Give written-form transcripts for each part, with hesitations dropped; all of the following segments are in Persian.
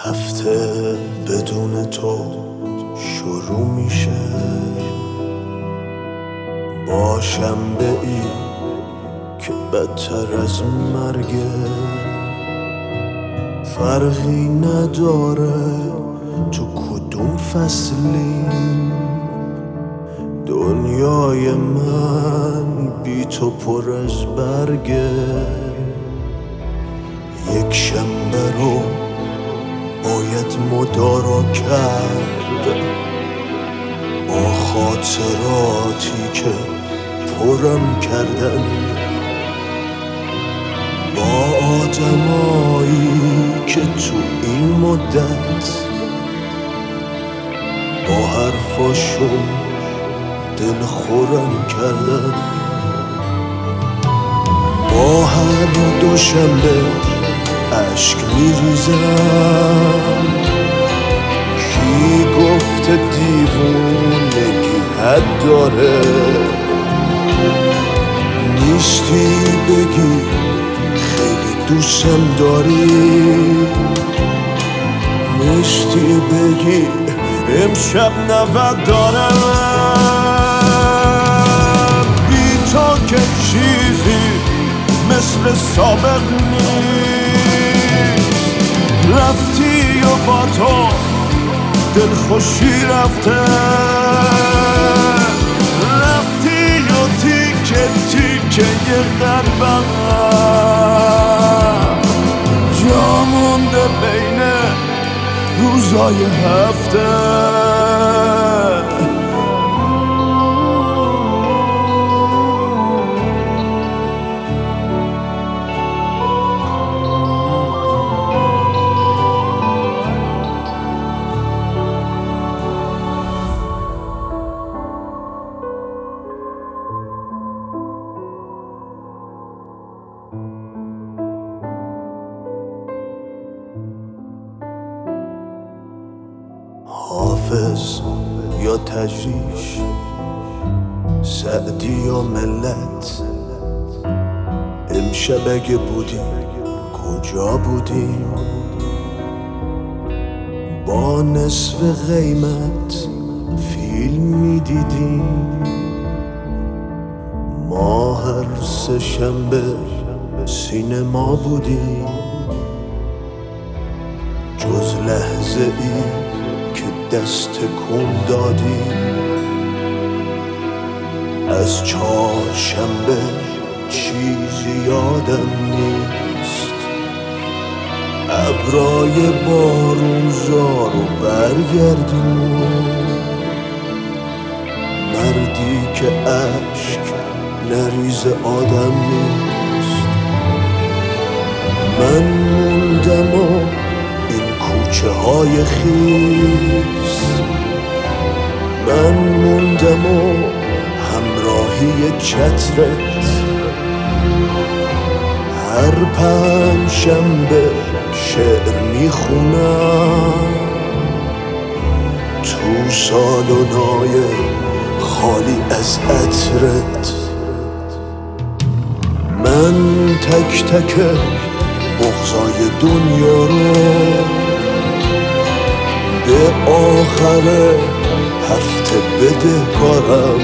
هفته بدون تو شروع میشه با شنبه ای که بدتر از مرگه. فرقی نداره تو کدوم فصلی، دنیای من بی تو پر از برگه. یک شنبه رو باید مدارا کرد با خاطراتی که پرم کردن، با آدمایی که تو این مدت با حرفاشون دل خورم کردن. با هر دوشنبه عشق میریزم، کی گفته دیوونگی حد داره؟ نیستی بگی خیلی دوستم داری، نیستی بگی امشب 90 دارم. بی تو که چیزی مثل سابق نیست، رفتی و با تو دلخوشی رفته، رفتی و تیکه تیکه یه قلبم جا مونده بین روزای هفته. حافظ یا تجریش، سعدی یا ملت، امشب اگه بودیم کجا بودیم؟ با نصف قیمت فیلم میدیدیم، ما هر سه شنبه سینما بودیم. جز لحظه ای که دست کن دادیم، از چهارشنبه چیزی یادم نیست. ابرای بارونزارو برگردون، مردی که اشک نریز آدم نیست. من موندم و این کوچه های خیس، من موندم و همراهی چترت. هر پنجشنبه شعر میخونم تو سالنای خالی از عطرت. من تک تک بغضای دنیا رو به آخر هفته بدهکارم.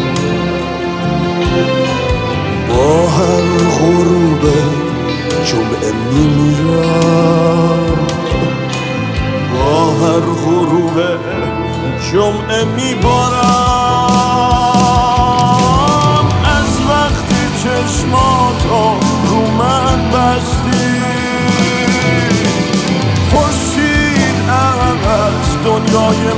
با هر غروب جمعه میمیرم، با هر غروب جمعه میبارم. از وقتی چشماتو رو من بستی، خورشید از دنیای